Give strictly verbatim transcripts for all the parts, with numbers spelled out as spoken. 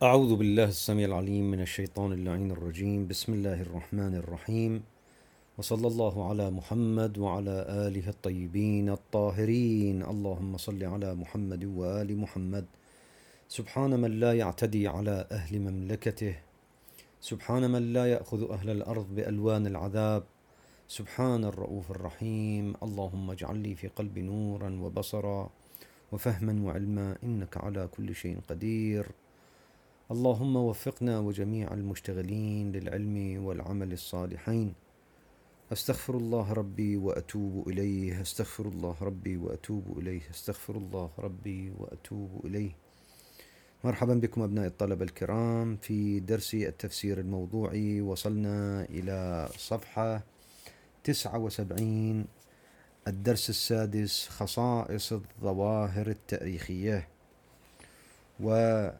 أعوذ بالله السميع العليم من الشيطان اللعين الرجيم. بسم الله الرحمن الرحيم، وصلى الله على محمد وعلى آله الطيبين الطاهرين. اللهم صل على محمد وآل محمد. سبحان من لا يعتدي على أهل مملكته، سبحان من لا يأخذ أهل الأرض بألوان العذاب، سبحان الرؤوف الرحيم. اللهم اجعل لي في قلبي نورا وبصرا وفهما وعلما، إنك على كل شيء قدير. اللهم وفقنا وجميع المشتغلين للعلم والعمل الصالحين. أستغفر الله ربي وأتوب إليه، أستغفر الله ربي وأتوب إليه، أستغفر الله ربي وأتوب إليه. مرحبا بكم أبناء الطلبة الكرام في درس التفسير الموضوعي. وصلنا إلى صفحة تسعة وسبعين، الدرس السادس، خصائص الظواهر التاريخية. وقلنا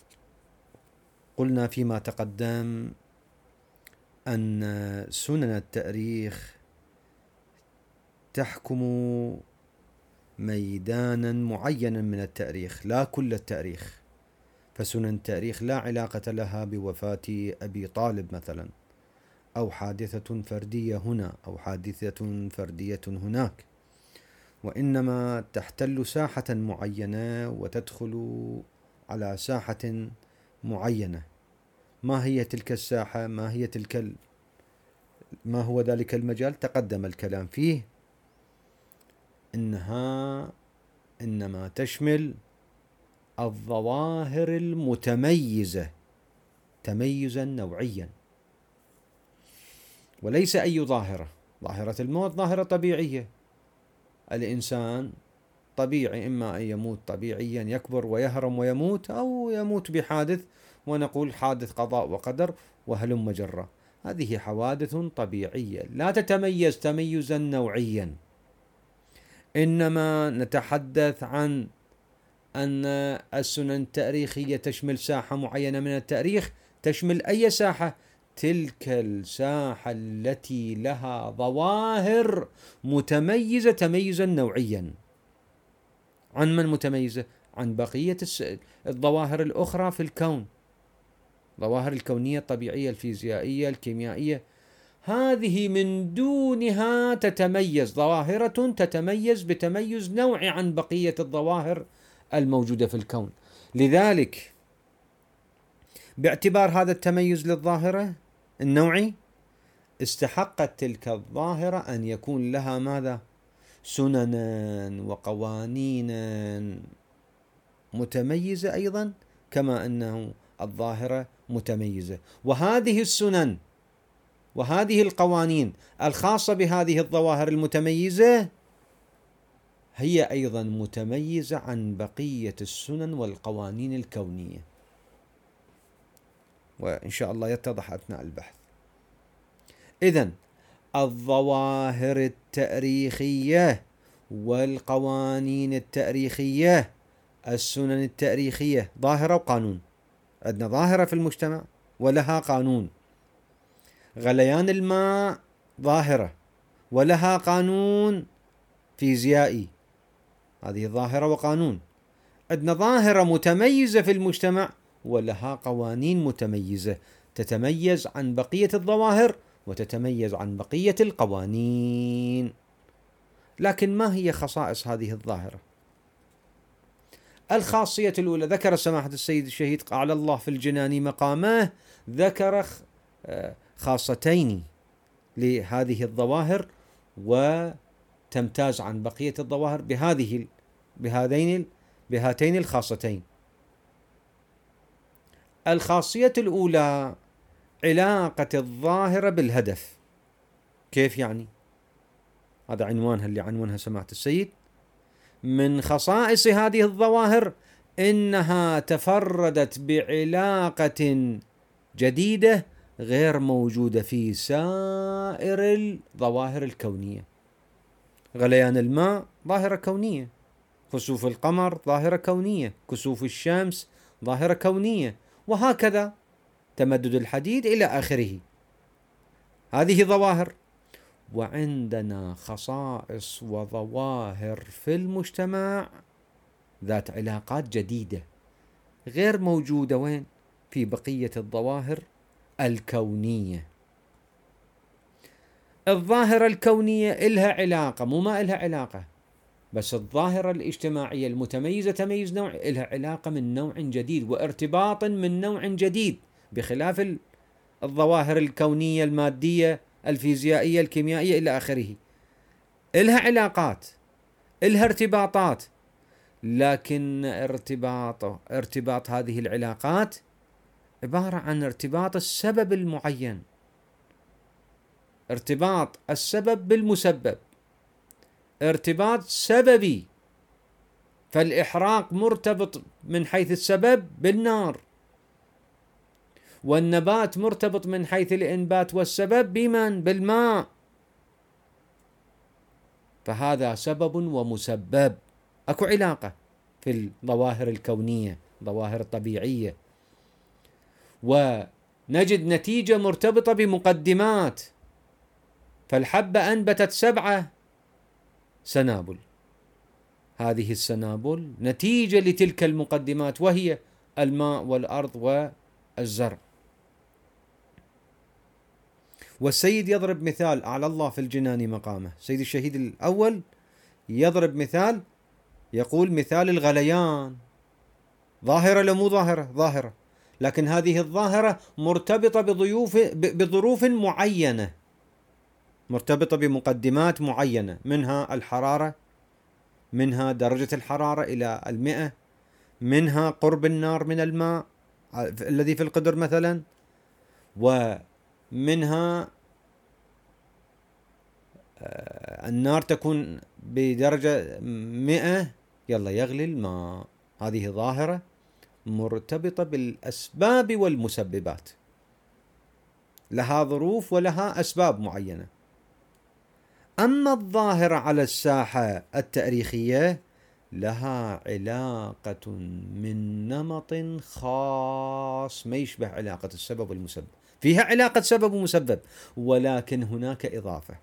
فيما تقدم أن سنن التاريخ تحكم ميدانا معينا من التاريخ، لا كل التاريخ. فسنن التاريخ لا علاقة لها بوفاة أبي طالب مثلا، أو حادثة فردية هنا أو حادثة فردية هناك، وإنما تحتل ساحة معينة وتدخل على ساحة معينة. ما هي تلك الساحة؟ ما هي تلك ال... ما هو ذلك المجال؟ تقدم الكلام فيه. إنها إنما تشمل الظواهر المتميزة تميزا نوعيا، وليس أي ظاهرة. ظاهرة الموت ظاهرة طبيعية، الإنسان طبيعي إما أن يموت طبيعيا، يكبر ويهرم ويموت، أو يموت بحادث ونقول حادث قضاء وقدر وهلم جرة. هذه حوادث طبيعية لا تتميز تميزا نوعيا. إنما نتحدث عن أن السنن التاريخية تشمل ساحة معينة من التاريخ. تشمل أي ساحة؟ تلك الساحة التي لها ظواهر متميزة تميزا نوعيا. عن من متميزة؟ عن بقية الظواهر الأخرى في الكون، ظواهر الكونية الطبيعية الفيزيائية الكيميائية. هذه من دونها تتميز، ظاهرة تتميز بتميز نوعي عن بقية الظواهر الموجودة في الكون. لذلك باعتبار هذا التميز للظاهرة النوعي، استحقت تلك الظاهرة أن يكون لها ماذا؟ سننا وقوانينا متميزة أيضا، كما أنه الظاهرة متميزة. وهذه السنن وهذه القوانين الخاصة بهذه الظواهر المتميزة هي أيضا متميزة عن بقية السنن والقوانين الكونية، وإن شاء الله يتضح أثناء البحث. إذن الظواهر التاريخية والقوانين التاريخية، السنن التاريخية ظاهرة وقانون. عندنا ظاهرة في المجتمع ولها قانون. غليان الماء ظاهرة ولها قانون فيزيائي، هذه ظاهرة وقانون. عندنا ظاهرة متميزة في المجتمع ولها قوانين متميزة، تتميز عن بقية الظواهر وتتميز عن بقية القوانين. لكن ما هي خصائص هذه الظاهرة؟ الخاصية الأولى، ذكر سماحة السيد الشهيد أعلى الله في الجنان مقامه، ذكر خاصتين لهذه الظواهر وتمتاز عن بقية الظواهر بهذه بهذين بهاتين الخاصتين. الخاصية الأولى علاقة الظاهرة بالهدف. كيف يعني؟ هذا عنوانها اللي عنوانها سماحة السيد. من خصائص هذه الظواهر إنها تفردت بعلاقة جديدة غير موجودة في سائر الظواهر الكونية. غليان الماء ظاهرة كونية، خسوف القمر ظاهرة كونية، كسوف الشمس ظاهرة كونية، وهكذا تمدد الحديد إلى آخره. هذه ظواهر. وعندنا خصائص وظواهر في المجتمع ذات علاقات جديدة غير موجودة وين؟ في بقية الظواهر الكونية. الظاهرة الكونية إلها علاقة، مو ما إلها علاقة، بس الظاهرة الاجتماعية المتميزة تميز نوع إلها علاقة من نوع جديد وارتباط من نوع جديد، بخلاف الظواهر الكونية المادية الفيزيائية الكيميائية إلى آخره. إلها علاقات، إلها ارتباطات، لكن ارتباط ارتباط هذه العلاقات عبارة عن ارتباط السبب المعين، ارتباط السبب بالمسبب، ارتباط سببي. فالإحراق مرتبط من حيث السبب بالنار، والنبات مرتبط من حيث الإنبات والسبب بمن؟ بالماء. فهذا سبب ومسبب، أكو علاقة في الظواهر الكونية، ظواهر الطبيعية. ونجد نتيجة مرتبطة بمقدمات، فالحبة أنبتت سبعة سنابل، هذه السنابل نتيجة لتلك المقدمات، وهي الماء والأرض والزرع. والسيد يضرب مثال أعلى الله في الجنان مقامه، سيد الشهيد الأول يضرب مثال، يقول مثال الغليان، ظاهرة لو مو ظاهرة؟ ظاهرة، لكن هذه الظاهرة مرتبطة بضيوف بظروف معينة، مرتبطة بمقدمات معينة، منها الحرارة، منها درجة الحرارة إلى المئة، منها قرب النار من الماء الذي في القدر مثلا، ومنها النار تكون بدرجة مئة يلا يغلي الماء. هذه ظاهرة مرتبطة بالأسباب والمسببات، لها ظروف ولها أسباب معينة. أما الظاهرة على الساحة التاريخية لها علاقة من نمط خاص ما يشبه علاقة السبب والمسبب، فيها علاقة سبب ومسبب، ولكن هناك إضافة،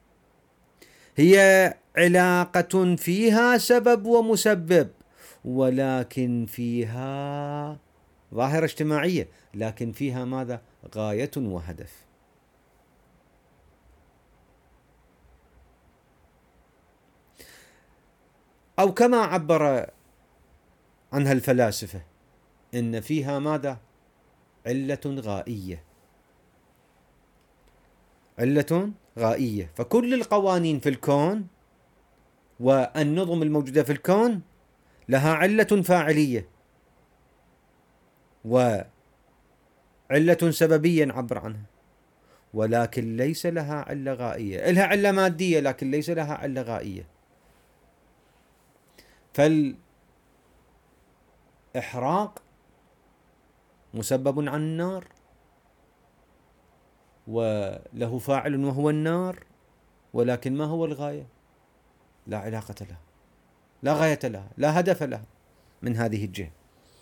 هي علاقة فيها سبب ومسبب، ولكن فيها ظاهرة اجتماعية، لكن فيها ماذا؟ غاية وهدف. أو كما عبر عنها الفلاسفة، إن فيها ماذا؟ علة غائية، علة غائية. فكل القوانين في الكون والنظم الموجودة في الكون لها علة فاعلية وعلة سببية نعبر عنها، ولكن ليس لها علة غائية. لها علة مادية لكن ليس لها علة غائية. فالإحراق مسبب عن النار وله فاعل وهو النار، ولكن ما هو الغاية؟ لا علاقة لها، لا غاية لها، لا هدف لها من هذه الجهة.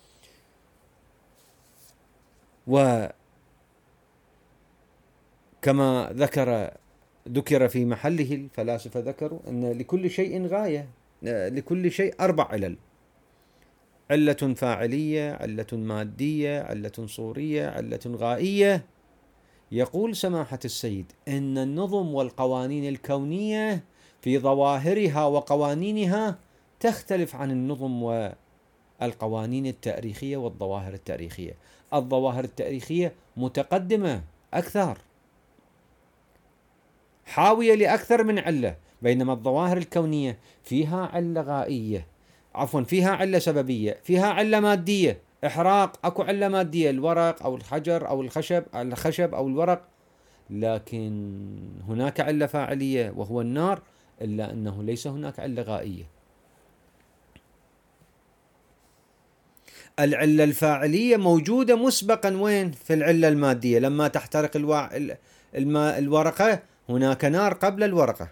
وكما ذكر ذكر في محله، الفلاسفة ذكروا أن لكل شيء غاية، لكل شيء أربع علل: علة فاعلية، علة مادية، علة صورية، علة غائية. يقول سماحة السيد إن النظم والقوانين الكونية في ظواهرها وقوانينها تختلف عن النظم والقوانين التاريخية والظواهر التاريخية. الظواهر التاريخية متقدمة أكثر، حاوية لأكثر من علة، بينما الظواهر الكونية فيها علة غائية، عفوا فيها علة سببية، فيها علة مادية، إحراق أكو علة مادية، الورق أو الحجر أو الخشب الخشب أو الورق، لكن هناك علة فاعلية وهو النار، إلا أنه ليس هناك علة غائية. العلة الفاعلية موجودة مسبقا وين؟ في العلة المادية، لما تحترق الوا... الماء الورقة هناك نار قبل الورقة،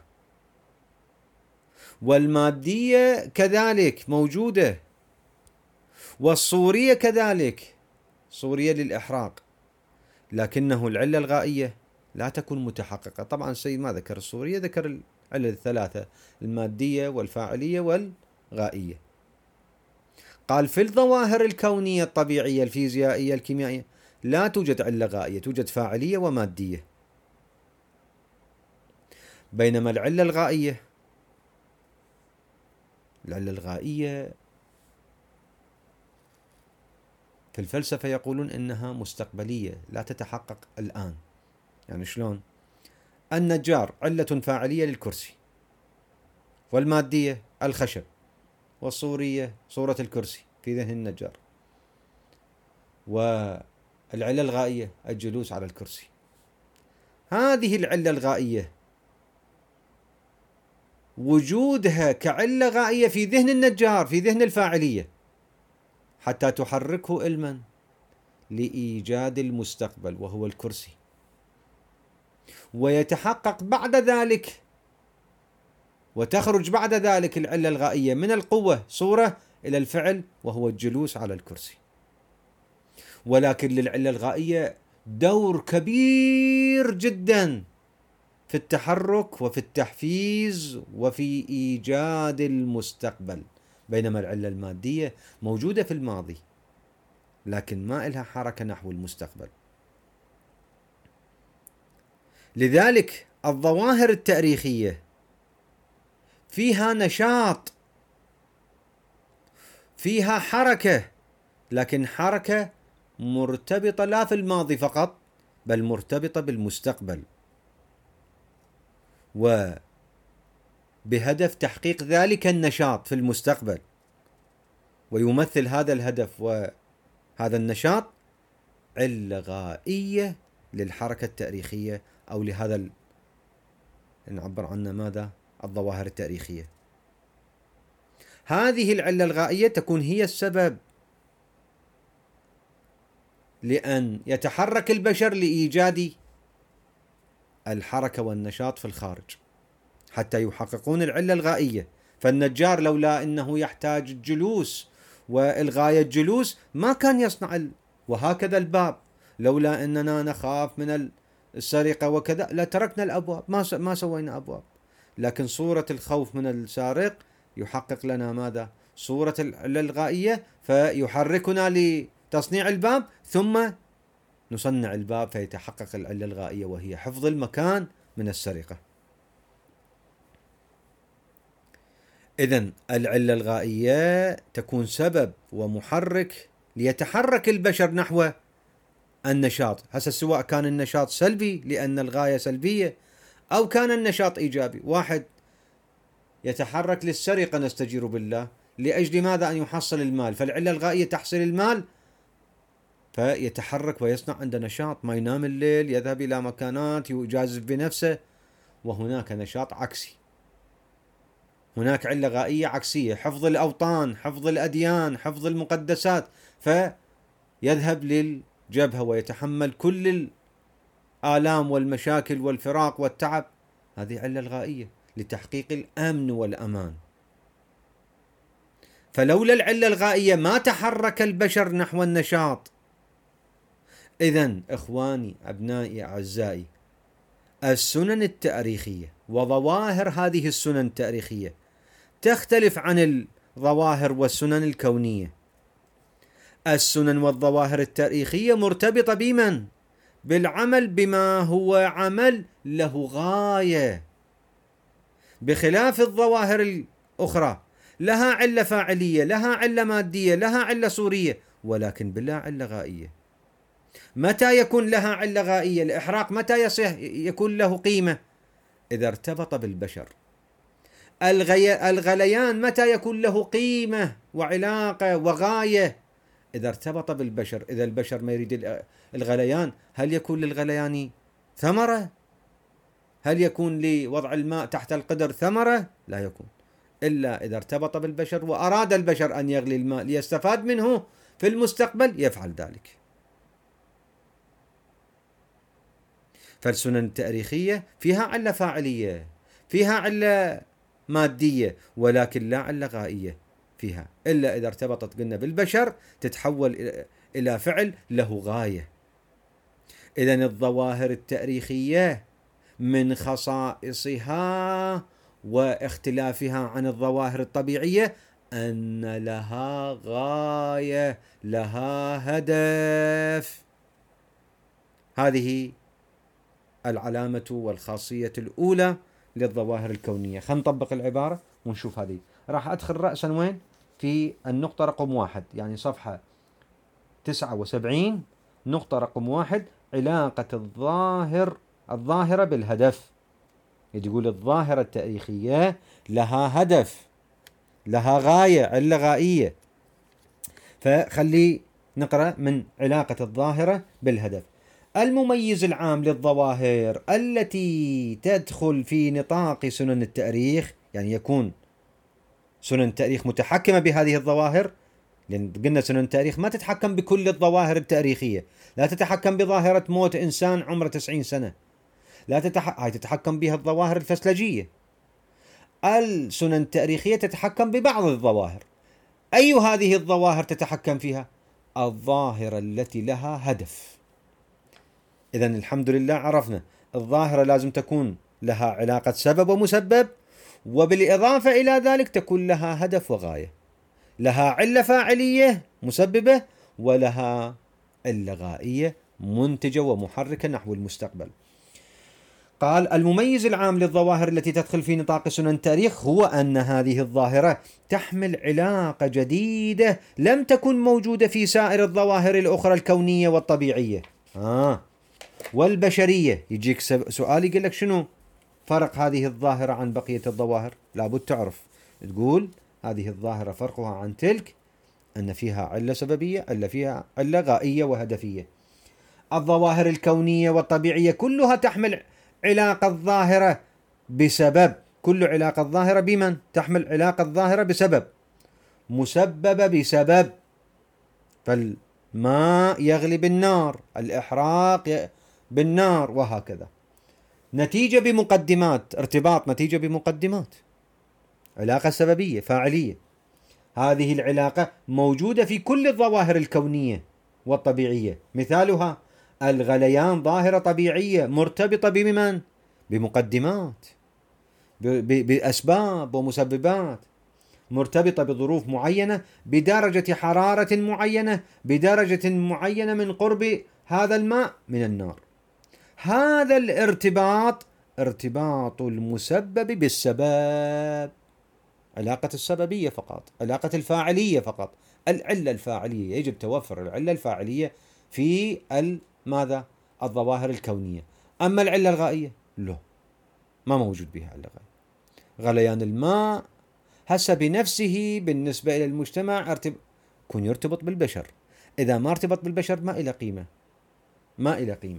والمادية كذلك موجودة، والصورية كذلك، صورية للإحراق، لكنه العلة الغائية لا تكون متحققة. طبعا السيد ما ذكر الصورية، ذكر العلة الثلاثة: المادية والفاعلية والغائية. قال في الظواهر الكونية الطبيعية الفيزيائية الكيميائية لا توجد علة غائية، توجد فاعلية ومادية. بينما العلة الغائية العلة الغائية في الفلسفة يقولون إنها مستقبلية لا تتحقق الآن. يعني شلون؟ النجار علة فاعلية للكرسي، والمادية الخشب، والصورية صورة الكرسي في ذهن النجار، والعلة الغائية الجلوس على الكرسي. هذه العلة الغائية وجودها كعلة غائية في ذهن النجار، في ذهن الفاعلية، حتى تحركه علما لإيجاد المستقبل وهو الكرسي، ويتحقق بعد ذلك وتخرج بعد ذلك العلة الغائية من القوة صورة إلى الفعل وهو الجلوس على الكرسي. ولكن للعلة الغائية دور كبير جدا في التحرك وفي التحفيز وفي إيجاد المستقبل، بينما العلة المادية موجودة في الماضي لكن ما إلها حركة نحو المستقبل. لذلك الظواهر التاريخية فيها نشاط، فيها حركة، لكن حركة مرتبطة لا في الماضي فقط بل مرتبطة بالمستقبل، وبهدف تحقيق ذلك النشاط في المستقبل. ويمثل هذا الهدف وهذا النشاط علة غائية للحركة التاريخية، أو لهذا ال... نعبر عنه ماذا؟ الظواهر التاريخية. هذه العلة الغائية تكون هي السبب لأن يتحرك البشر لإيجاد الحركة والنشاط في الخارج حتى يحققون العلة الغائية. فالنجار لولا أنه يحتاج الجلوس والغاية الجلوس ما كان يصنع ال... وهكذا الباب، لولا أننا نخاف من السرقة وكذا لتركنا الأبواب، ما س... ما سوينا أبواب. لكن صورة الخوف من السارق يحقق لنا ماذا؟ صورة العلة الغائية، فيحركنا لتصنيع الباب، ثم نصنع الباب فيتحقق العلة الغائية وهي حفظ المكان من السرقة. إذن العلة الغائية تكون سبب ومحرك ليتحرك البشر نحو النشاط، هسه سواء كان النشاط سلبي لأن الغاية سلبية أو كان النشاط إيجابي. واحد يتحرك للسرقة نستجير بالله لأجل ماذا؟ أن يحصل المال، فالعلة الغائية تحصيل المال، فيتحرك ويصنع عنده نشاط، ما ينام الليل، يذهب إلى مكانات، يجازف بنفسه. وهناك نشاط عكسي، هناك علة غائية عكسية، حفظ الأوطان، حفظ الأديان، حفظ المقدسات، فيذهب للجبهة ويتحمل كل الآلام والمشاكل والفراق والتعب. هذه علة الغائية لتحقيق الأمن والأمان. فلولا العلة الغائية ما تحرك البشر نحو النشاط. إذن إخواني أبنائي أعزائي، السنن التاريخية وظواهر هذه السنن التاريخية تختلف عن الظواهر والسنن الكونية. السنن والظواهر التاريخية مرتبطة بمن؟ بالعمل بما هو عمل له غاية، بخلاف الظواهر الأخرى لها علة فاعلية، لها علة مادية، لها علة صورية، ولكن بلا علة غائية. متى يكون لها علة غائية؟ الإحراق متى يصيح يكون له قيمة؟ إذا ارتبط بالبشر. الغي... الغليان متى يكون له قيمة وعلاقة وغاية؟ إذا ارتبط بالبشر. إذا البشر ما يريد الغليان، هل يكون للغليان ثمرة؟ هل يكون لوضع الماء تحت القدر ثمرة؟ لا يكون، إلا إذا ارتبط بالبشر وأراد البشر أن يغلي الماء ليستفاد منه في المستقبل يفعل ذلك. فالسنن التاريخية فيها علة فاعلية، فيها علة مادية، ولكن لا علة غائية فيها، إلا إذا ارتبطت قلنا بالبشر تتحول إلى فعل له غاية. إذن الظواهر التاريخية من خصائصها واختلافها عن الظواهر الطبيعية أن لها غاية، لها هدف. هذه العلامة والخاصية الأولى للظواهر الكونية. خلينا نطبق العبارة ونشوف هذه. راح أدخل رأسا وين؟ في النقطة رقم واحد، يعني صفحة تسعة وسبعين، نقطة رقم واحد، علاقة الظاهر الظاهرة بالهدف. يقول الظاهرة التاريخية لها هدف، لها غاية، علة غائية. فخلي نقرأ من علاقة الظاهرة بالهدف. المميز العام للظواهر التي تدخل في نطاق سنن التاريخ، يعني يكون سنن التاريخ متحكمة بهذه الظواهر، لأن قلنا سنن التاريخ ما تتحكم بكل الظواهر التاريخية. لا تتحكم بظاهرة موت إنسان عمره تسعين سنة، لا تتح... هاي تتحكم بها الظواهر الفسلجية. السنن التاريخية تتحكم ببعض الظواهر. أي هذه الظواهر تتحكم فيها؟ الظاهرة التي لها هدف. إذن الحمد لله عرفنا الظاهرة لازم تكون لها علاقة سبب ومسبب، وبالإضافة إلى ذلك تكون لها هدف وغاية، لها علة فاعلية مسببة، ولها علة غائية منتجة ومحركة نحو المستقبل. قال المميز العام للظواهر التي تدخل في نطاق سنن التاريخ هو أن هذه الظاهرة تحمل علاقة جديدة لم تكن موجودة في سائر الظواهر الأخرى الكونية والطبيعية آه والبشرية. يجيك سؤال يقول لك شنو فرق هذه الظاهرة عن بقية الظواهر؟ لابد تعرف، تقول هذه الظاهرة فرقها عن تلك أن فيها علة سببية، ألا فيها علة غائية وهدفية. الظواهر الكونية والطبيعية كلها تحمل علاقة ظاهرة بسبب، كل علاقة ظاهرة بمن؟ تحمل علاقة ظاهرة بسبب، مسببة بسبب. فالماء يغلي بالنار، الإحراق بالنار، وهكذا. نتيجة بمقدمات، ارتباط نتيجة بمقدمات، علاقة سببية فاعلية. هذه العلاقة موجودة في كل الظواهر الكونية والطبيعية. مثالها الغليان ظاهرة طبيعية مرتبطة بمن؟ بمقدمات، بأسباب ومسببات، مرتبطة بظروف معينة، بدرجة حرارة معينة، بدرجة معينة من قرب هذا الماء من النار. هذا الارتباط ارتباط المسبب بالسبب، علاقة السببية فقط، علاقة الفاعلية فقط. العلة الفاعلية يجب توفر العلة الفاعلية في ماذا؟ الظواهر الكونية. أما العلة الغائية لا، ما موجود بها علة غائية. غليان الماء هسه بنفسه بالنسبة إلى المجتمع ارتب... كن يرتبط بالبشر، إذا ما ارتبط بالبشر ما إلى قيمة، ما إلى قيمة.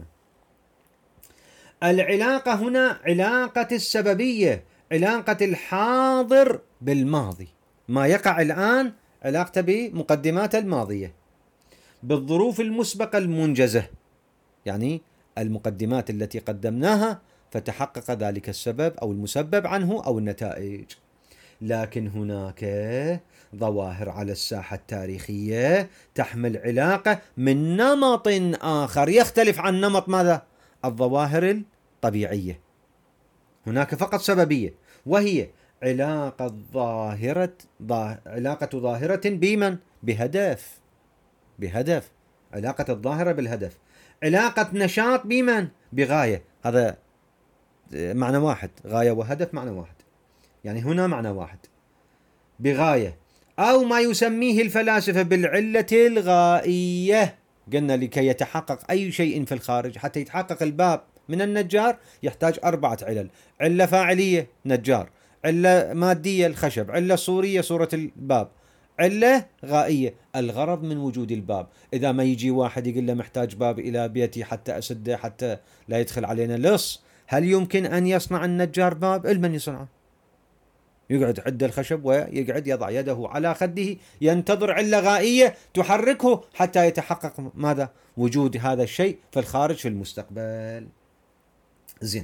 العلاقة هنا علاقة السببية، علاقة الحاضر بالماضي، ما يقع الآن علاقته بمقدمات الماضية، بالظروف المسبقة المنجزة، يعني المقدمات التي قدمناها فتحقق ذلك السبب أو المسبب عنه أو النتائج. لكن هناك ظواهر على الساحة التاريخية تحمل علاقة من نمط آخر يختلف عن نمط ماذا؟ الظواهر الطبيعية. هناك فقط سببية، وهي علاقة ظاهرة علاقة ظاهرة بمن؟ بهدف، بهدف، علاقة الظاهرة بالهدف. علاقة نشاط بمن؟ بغاية. هذا معنى واحد، غاية وهدف معنى واحد، يعني هنا معنى واحد، بغاية، أو ما يسميه الفلاسفة بالعلة الغائية. قلنا لكي يتحقق أي شيء في الخارج، حتى يتحقق الباب من النجار يحتاج أربعة علل: علة فاعلية نجار، علة مادية الخشب، علة صورية صورة الباب، علة غائية الغرض من وجود الباب. إذا ما يجي واحد يقول له محتاج باب إلى بيتي حتى أسده حتى لا يدخل علينا لص، هل يمكن أن يصنع النجار باب؟ المن يصنعه؟ يقعد عند الخشب ويقعد يضع يده على خده ينتظر علة غائية تحركه حتى يتحقق ماذا؟ وجود هذا الشيء في الخارج في المستقبل. زين.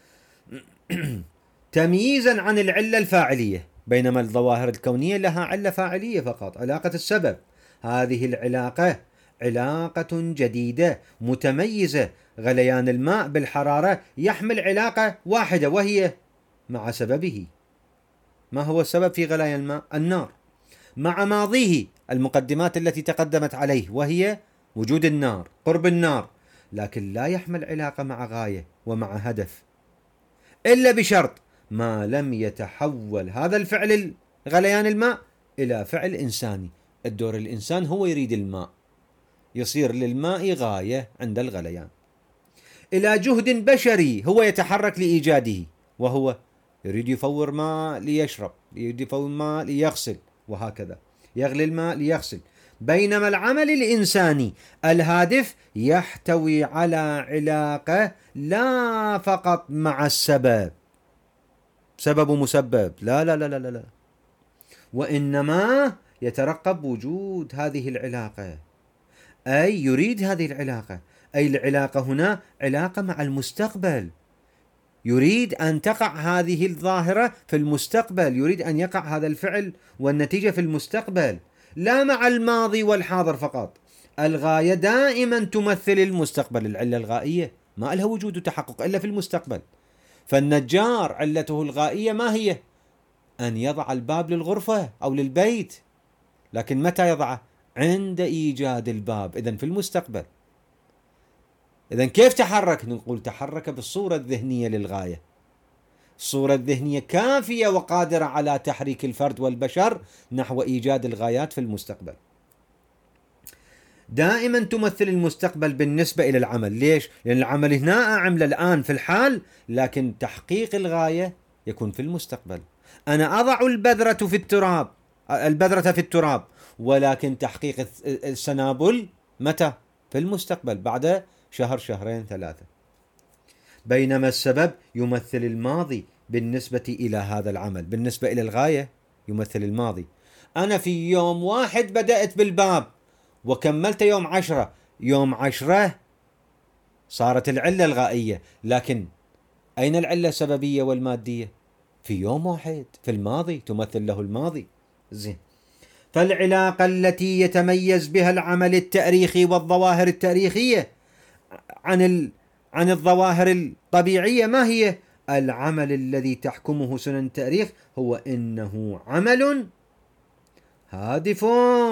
تمييزا عن العلة الفاعلية، بينما الظواهر الكونية لها علة فاعلية فقط، علاقة السبب. هذه العلاقة علاقة جديدة متميزة. غليان الماء بالحرارة يحمل علاقة واحدة وهي مع سببه. ما هو السبب في غليان الماء؟ النار. مع ماضيه المقدمات التي تقدمت عليه، وهي وجود النار، قرب النار، لكن لا يحمل علاقة مع غاية ومع هدف، إلا بشرط ما لم يتحول هذا الفعل غليان الماء إلى فعل إنساني. الدور الإنسان هو يريد الماء، يصير للماء غاية عند الغليان، إلى جهد بشري هو يتحرك لإيجاده، وهو يريد يفور ماء ليشرب، يريد يفور ماء ليغسل، وهكذا يغلي الماء ليغسل. بينما العمل الإنساني الهادف يحتوي على علاقة لا فقط مع السبب، سبب ومسبب، لا لا لا لا لا، وإنما يترقب وجود هذه العلاقة، أي يريد هذه العلاقة، أي العلاقة هنا علاقة مع المستقبل، يريد أن تقع هذه الظاهرة في المستقبل، يريد أن يقع هذا الفعل والنتيجة في المستقبل، لا مع الماضي والحاضر فقط. الغاية دائما تمثل المستقبل، العلة الغائية ما لها وجود وتحقق إلا في المستقبل. فالنجار علته الغائية ما هي؟ أن يضع الباب للغرفة أو للبيت، لكن متى يضعه؟ عند إيجاد الباب، إذن في المستقبل. إذن كيف تحرك؟ نقول تحرك بالصورة الذهنية للغاية. الصورة الذهنية كافية وقادرة على تحريك الفرد والبشر نحو إيجاد الغايات في المستقبل. دائما تمثل المستقبل بالنسبة إلى العمل. ليش؟ لأن العمل هنا أعمل الآن في الحال، لكن تحقيق الغاية يكون في المستقبل. أنا أضع البذرة في التراب، البذرة في التراب، ولكن تحقيق السنابل متى؟ في المستقبل، بعد شهر شهرين ثلاثة. بينما السبب يمثل الماضي بالنسبة إلى هذا العمل، بالنسبة إلى الغاية يمثل الماضي. أنا في يوم واحد بدأت بالباب وكملت يوم عشرة، يوم عشرة صارت العلة الغائية، لكن أين العلة السببية والمادية؟ في يوم واحد، في الماضي، تمثل له الماضي. زين. فالعلاقة التي يتميز بها العمل التاريخي والظواهر التاريخية عن ال... عن الظواهر الطبيعية ما هي؟ العمل الذي تحكمه سنن التاريخ هو إنه عمل هادف،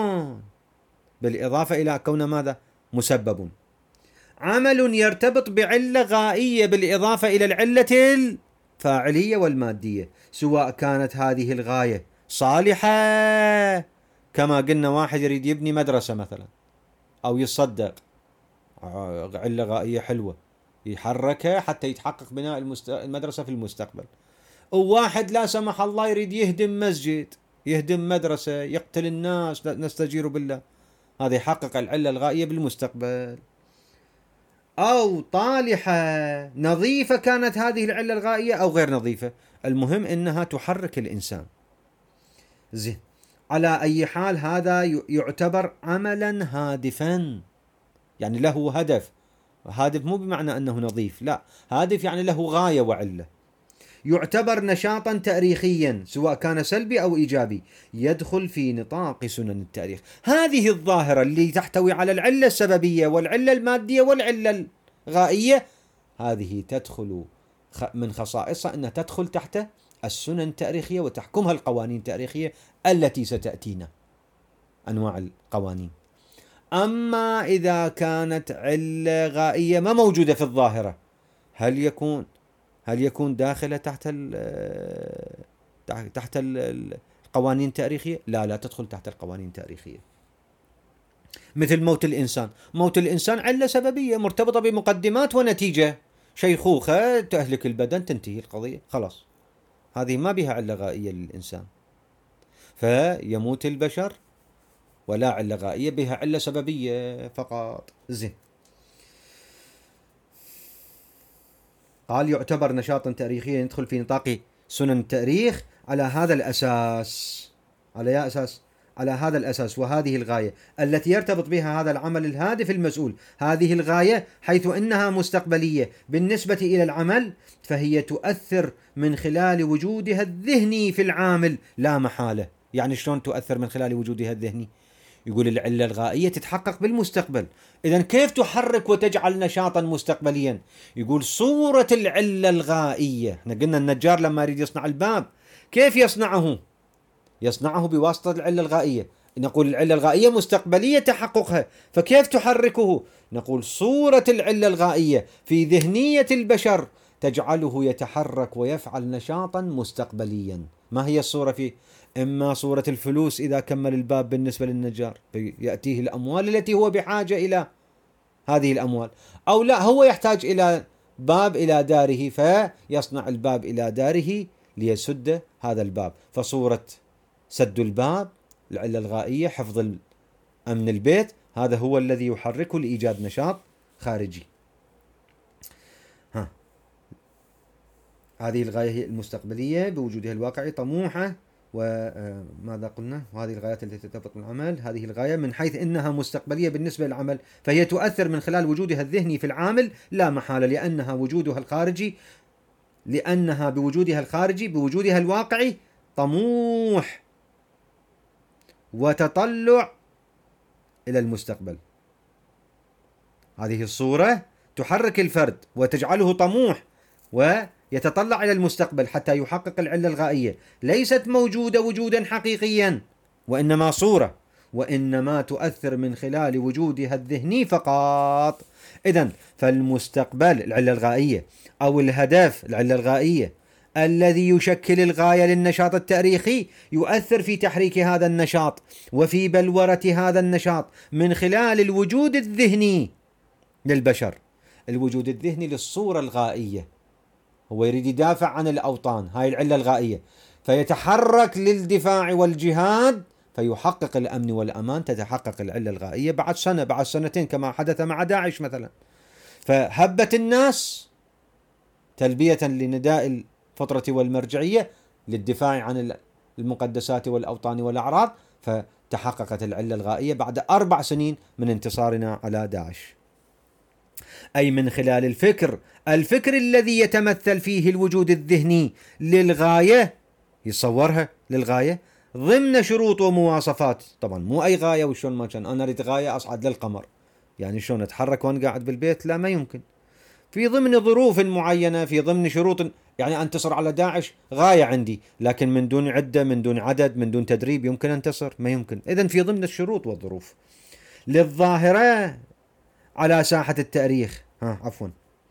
بالإضافة إلى كونه ماذا؟ مسبب. عمل يرتبط بعلة غائية بالإضافة إلى العلة الفاعلية والمادية، سواء كانت هذه الغاية صالحة، كما قلنا واحد يريد يبني مدرسة مثلا أو يصدق، علة غائية حلوة يحركها حتى يتحقق بناء المست... المدرسة في المستقبل. وواحد لا سمح الله يريد يهدم مسجد، يهدم مدرسة، يقتل الناس، نستجير بالله، هذا يحقق العلة الغائية بالمستقبل. أو طالحة نظيفة كانت هذه العلة الغائية أو غير نظيفة، المهم إنها تحرك الإنسان. زين. على أي حال هذا يعتبر عملا هادفا، يعني له هدف. هادف مو بمعنى أنه نظيف، لا، هادف يعني له غاية وعلة. يعتبر نشاطا تاريخيا سواء كان سلبي أو إيجابي، يدخل في نطاق سنن التاريخ. هذه الظاهرة اللي تحتوي على العلة السببية والعلة المادية والعلة الغائية، هذه تدخل من خصائصها أنها تدخل تحت السنن التاريخية وتحكمها القوانين التاريخية التي ستأتينا، أنواع القوانين. أما إذا كانت علة غائية ما موجودة في الظاهرة، هل يكون هل يكون داخلة تحت ال تحت القوانين التاريخية؟ لا، لا تدخل تحت القوانين التاريخية. مثل موت الإنسان، موت الإنسان علة سببية مرتبطة بمقدمات ونتيجة، شيخوخة تهلك البدن تنتهي القضية خلاص، هذه ما بها علة غائية للإنسان، فيموت البشر ولا علة غائية، بها علة سببية فقط. زين. قال يعتبر نشاطا تاريخيا يدخل في نطاق سنن التاريخ على هذا الأساس، على أساس على هذا الأساس وهذه الغاية التي يرتبط بها هذا العمل الهادف المسؤول. هذه الغاية حيث إنها مستقبلية بالنسبة إلى العمل، فهي تؤثر من خلال وجودها الذهني في العامل لا محالة. يعني شلون تؤثر من خلال وجودها الذهني؟ يقول العلة الغائية تتحقق بالمستقبل، إذن كيف تحرك وتجعل نشاطا مستقبليا؟ يقول صورة العلة الغائية. احنا قلنا النجار لما يريد يصنع الباب كيف يصنعه؟ يصنعه بواسطة العلة الغائية. نقول العلة الغائية مستقبلية تحققها، فكيف تحركه؟ نقول صورة العلة الغائية في ذهنية البشر تجعله يتحرك ويفعل نشاطا مستقبليا. ما هي الصورة فيه؟ إما صورة الفلوس إذا كمل الباب بالنسبة للنجار يأتيه الأموال التي هو بحاجة إلى هذه الأموال، أو لا هو يحتاج إلى باب إلى داره فيصنع الباب إلى داره ليسد هذا الباب، فصورة سد الباب العلة الغائية حفظ أمن البيت هذا هو الذي يحركه لإيجاد نشاط خارجي. ها. هذه الغاية هي المستقبلية بوجودها الواقعي طموحة، وماذا قلنا؟ وهذه الغايات التي ترتبط بالعمل. هذه الغاية من حيث إنها مستقبلية بالنسبة للعمل فهي تؤثر من خلال وجودها الذهني في العامل لا محالة، لأنها وجودها الخارجي لأنها بوجودها الخارجي بوجودها الواقعي طموح وتطلع إلى المستقبل. هذه الصورة تحرك الفرد وتجعله طموح ويتطلع إلى المستقبل حتى يحقق العلة الغائية. ليست موجودة وجودا حقيقيا وإنما صورة، وإنما تؤثر من خلال وجودها الذهني فقط. إذن فالمستقبل العلة الغائية أو الهدف العلة الغائية الذي يشكل الغاية للنشاط التاريخي يؤثر في تحريك هذا النشاط وفي بلورة هذا النشاط من خلال الوجود الذهني للبشر. الوجود الذهني للصورة الغائية، هو يريد يدافع عن الأوطان، هاي العلة الغائية، فيتحرك للدفاع والجهاد فيحقق الأمن والأمان. تتحقق العلة الغائية بعد سنة بعد سنتين كما حدث مع داعش مثلا، فهبت الناس تلبية لنداء الفطرة والمرجعية للدفاع عن المقدسات والأوطان والأعراض، فتحققت العلة الغائية بعد أربع سنين من انتصارنا على داعش. أي من خلال الفكر الفكر الذي يتمثل فيه الوجود الذهني للغاية، يصورها للغاية ضمن شروط ومواصفات. طبعا مو أي غاية وشون ما كان أنا أريد غاية أصعد للقمر، يعني شلون أتحرك وأنا قاعد بالبيت؟ لا، ما يمكن. في ضمن ظروف معينة، في ضمن شروط، يعني أنتصر على داعش غاية عندي، لكن من دون عدة، من دون عدد، من دون تدريب يمكن أنتصر؟ ما يمكن. إذن في ضمن الشروط والظروف للظاهرة على ساحة التاريخ، ها عفوا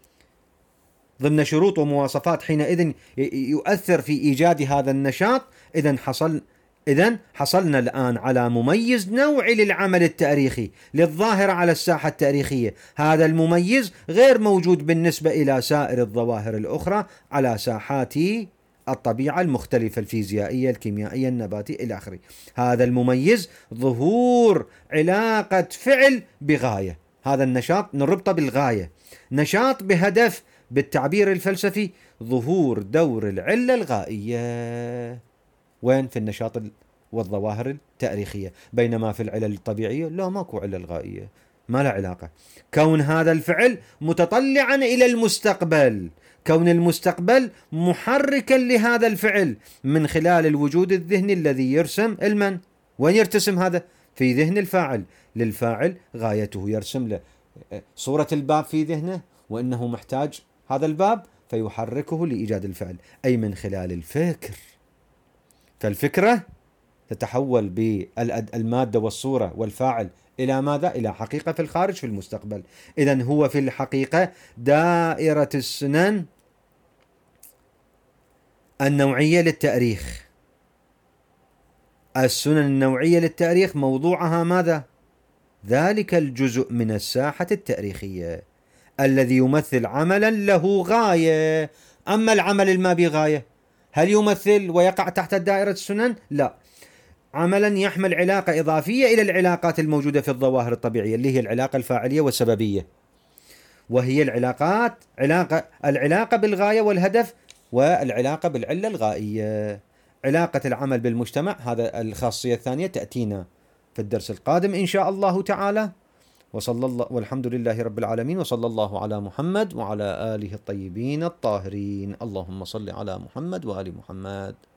ضمن شروط ومواصفات حينئذ يؤثر في إيجاد هذا النشاط. إذن حصل إذن حصلنا الآن على مميز نوعي للعمل التاريخي للظاهرة على الساحة التاريخية. هذا المميز غير موجود بالنسبة إلى سائر الظواهر الأخرى على ساحات الطبيعة المختلفة الفيزيائية الكيميائية النباتية إلى آخره. هذا المميز ظهور علاقة فعل بغاية، هذا النشاط نربطه بالغاية، نشاط بهدف، بالتعبير الفلسفي ظهور دور العلة الغائية. وين؟ في النشاط والظواهر التاريخية. بينما في العلل الطبيعية لا، ماكو علة الغائية، ما له علاقة. كون هذا الفعل متطلعا إلى المستقبل، كون المستقبل محركا لهذا الفعل من خلال الوجود الذهني الذي يرسم المن. وين يرتسم هذا؟ في ذهن الفاعل. للفاعل غايته، يرسم له صورة الباب في ذهنه وإنه محتاج هذا الباب فيحركه لإيجاد الفعل، أي من خلال الفكر. فالفكرة تتحول بالمادة والصورة والفاعل إلى ماذا؟ إلى حقيقة في الخارج في المستقبل. إذن هو في الحقيقة دائرة السنن النوعية للتاريخ. السنن النوعية للتاريخ موضوعها ماذا؟ ذلك الجزء من الساحة التاريخية الذي يمثل عملا له غاية. أما العمل الما بغاية هل يمثل ويقع تحت دائرة السنن؟ لا، عملا يحمل علاقة إضافية إلى العلاقات الموجودة في الظواهر الطبيعية اللي هي العلاقة الفاعلية والسببية، وهي العلاقات علاقة العلاقة بالغاية والهدف والعلاقة بالعلة الغائية. علاقة العمل بالمجتمع، هذا الخاصية الثانية تأتينا في الدرس القادم إن شاء الله تعالى. وصلى الله والحمد لله رب العالمين، وصلى الله على محمد وعلى آله الطيبين الطاهرين. اللهم صل على محمد وآل محمد.